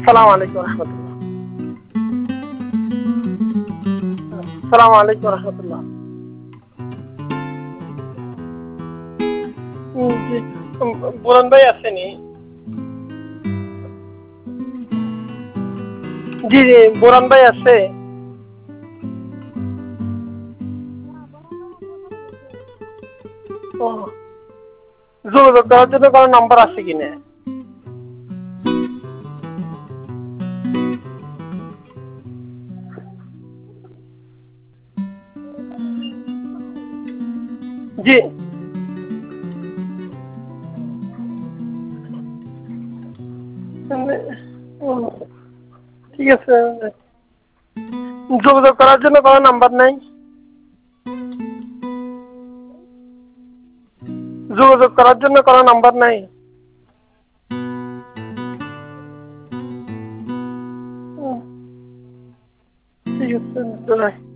আসসালামু আলাইকুম রহমতুল্লাহ। আসসালামু আলাইকুম রহমতুল্লাহ। জি, বুরন ভাই আসেনি? জি জি, বুরন ভাই আছে? ও, যোগাযোগ করার জন্য কোনো নাম্বার আছে কিনা? জি, ঠিক আছে। যোগাযোগ করার জন্য কোনো নাম্বার নাই? যোগাযোগ করার জন্য কোনো নাম্বার নাই? ঠিক আছে।